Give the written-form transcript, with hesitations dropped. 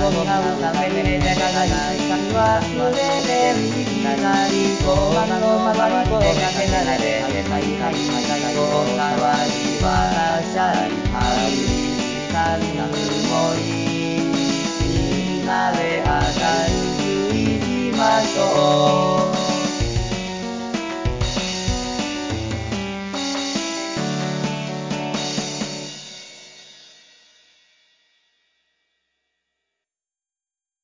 ゴミが歌めれて輝いた忘れてみなり交番の周り声かけられてはいはいはいお騒ぎはしゃいはいさんな曇りみんなで明るくいきましょう